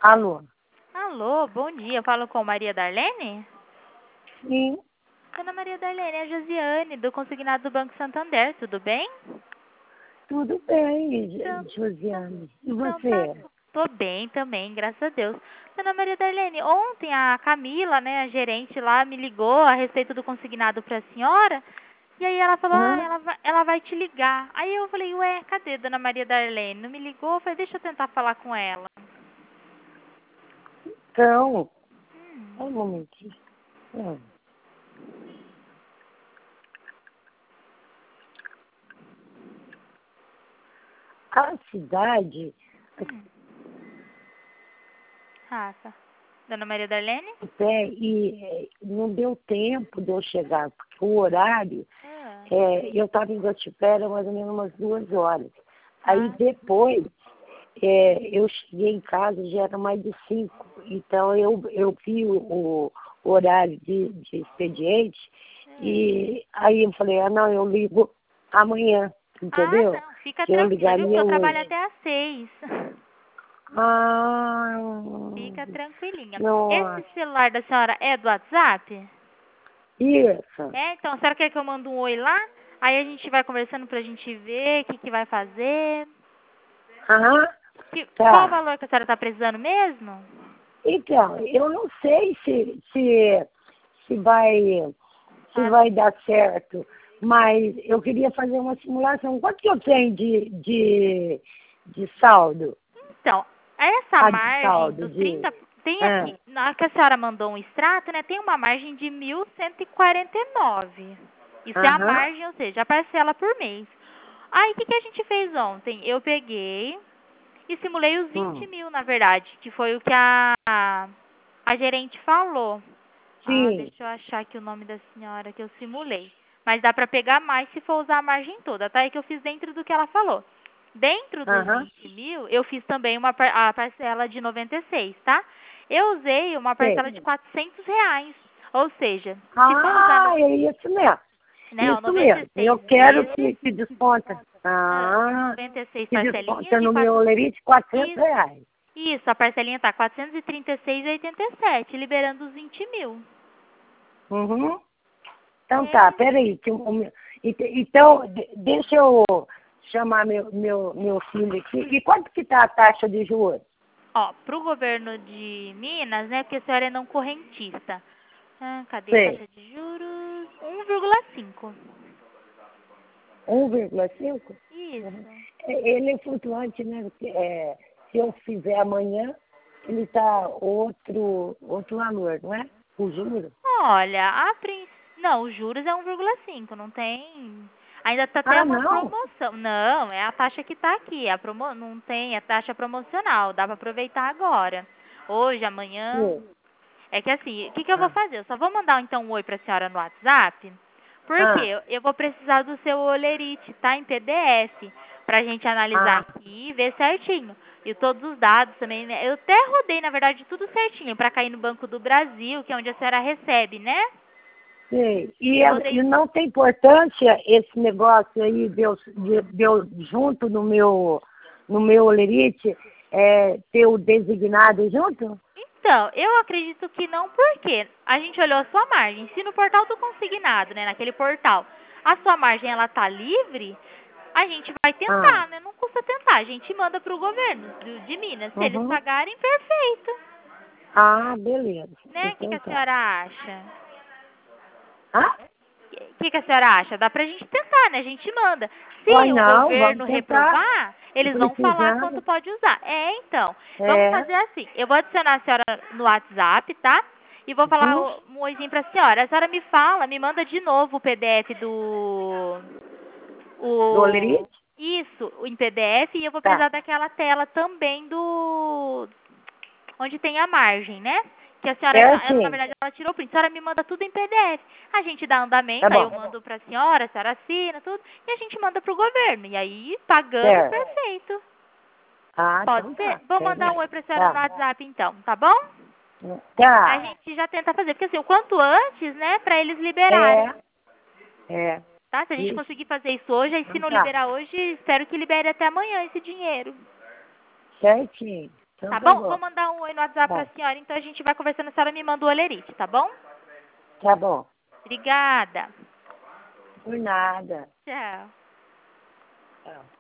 Alô? Alô, bom dia. Eu falo com Maria Darlene? Sim, Dona Maria Darlene, é a Josiane, do Consignado do Banco Santander, tudo bem? tudo bem, Então, Josiane. E então tá. você? Tô bem também, graças a Deus. Dona Maria Darlene, ontem a Camila, né, a gerente lá, me ligou a respeito do consignado para a senhora. E aí ela falou, Hã? ela vai te ligar. Aí eu falei, ué, cadê Dona Maria Darlene? Não me ligou? Eu falei, deixa eu tentar falar com ela. Então, Hum, um momentinho. A cidade, hum. Rafa. Dona Maria Darlene? não deu tempo de eu chegar, porque o horário, Ah, eu estava em Guatipera mais ou menos umas 2 horas. Aí ah, depois, eu cheguei em casa, já era mais de 5. Então eu vi o horário de expediente e aí eu falei, não, eu ligo amanhã, entendeu? não, fica Eu tranquila, viu? Porque ligaria eu trabalho hoje. até às 6. Ah, Fica tranquilinha. Esse nossa, celular da senhora é do WhatsApp? isso. É, então a senhora quer que eu mande um oi lá? Aí a gente vai conversando pra gente ver o que que vai fazer. Aham, Qual o tá. valor que a senhora tá precisando mesmo? Então, eu não sei se vai, se Ah, vai dar certo, mas eu queria fazer uma simulação. Quanto que eu tenho de saldo? então, essa Ah, de margem saldo, dos 30 tem ah, aqui, na hora que a senhora mandou um extrato, né, tem uma margem de 1.149. Isso é a aham, margem, ou seja, a parcela por mês. Aí, o que que a gente fez ontem? Eu peguei e simulei os 20 hum, mil, na verdade, que foi o que a gerente falou. sim, Deixa eu achar aqui o nome da senhora que eu simulei. Mas dá pra pegar mais se for usar a margem toda, tá? É que eu fiz dentro do que ela falou. Dentro dos aham, 20 mil, eu fiz também a parcela de 96, tá? Eu usei uma sei. parcela de R$ 400. Ou seja, se for usar Ah, é isso mesmo. né, ó, Isso mesmo. 96 Eu quero vezes, que desconta. Ah, 96 que parcelinhas desconta de no meu 4. olerite R$ 400. Isso, isso, a parcelinha tá 436,87, liberando os 20 mil. Uhum. Então tá, É. peraí. Então, deixa eu chamar meu filho aqui. E quanto que tá a taxa de juros? Ó, pro governo de Minas, né, porque a senhora é não correntista. Cadê a Sei. taxa de juros? 1,5. 1,5? Uhum. Isso. Ele é flutuante, né? Porque, se eu fizer amanhã, ele tá outro valor, não é? O juro? Olha, não, os juros é 1,5, não tem. Ainda tá até Ah, uma não? promoção. Não, é a taxa que tá aqui, não tem a taxa promocional, dá pra aproveitar agora. Hoje, amanhã. Sim. É que assim, o que que eu vou Ah, fazer? Eu só vou mandar então um oi pra senhora no WhatsApp, porque ah, eu vou precisar do seu olerite, tá? Em PDF, pra gente analisar ah, aqui e ver certinho. E todos os dados também, né? Eu até rodei, na verdade, tudo certinho pra cair no Banco do Brasil, que é onde a senhora recebe, né? sei. E, Eu e rodei. não tem importância esse negócio aí de eu junto no meu olerite, ter o designado junto? Então, eu acredito que não, porque a gente olhou a sua margem. Se no portal do consignado, né, naquele portal, a sua margem ela tá livre, a gente vai Ah, tentar, né? Não custa tentar. A gente manda pro governo de Minas. Se eles uhum. pagarem, perfeito. Ah, beleza. Né? O que que Então a tá. senhora acha? Ah? O que que a senhora acha? Dá pra gente tentar, né? A gente manda. Uai, Se o não, vamos governo tentar. reprovar, Tô eles vão falar quanto precisando. pode usar. Então, vamos É. fazer assim. Eu vou adicionar a senhora no WhatsApp, tá? E vou falar Uhum. um oizinho pra senhora. A senhora me fala, me manda de novo o PDF Do olerite? Isso, em PDF, e eu vou Tá. precisar daquela tela também onde tem a margem, né? Que a senhora, na Certinho. verdade, ela tirou o print. A senhora me manda tudo em PDF. A gente dá Tá andamento, aí eu bom. mando pra senhora, a senhora assina, tudo, e a gente manda pro governo. E aí, pagando, Certo. perfeito. Ah, Pode então ser? tá. Vou mandar um Certo. oi pra senhora no Tá. WhatsApp, então, tá bom? A Tá. gente já tenta fazer, porque assim, o quanto antes, né, pra eles liberarem, É. É. tá? Se a gente Isso. conseguir fazer isso hoje, aí se Então não tá. liberar hoje, espero que libere até amanhã esse dinheiro. Certinho. Então, Tá tá bom? bom. Vou mandar um oi no WhatsApp Tá. pra senhora, então a gente vai conversando, a senhora me manda o olerite, tá bom? Tá bom. Obrigada. Por nada. Tchau. Tchau.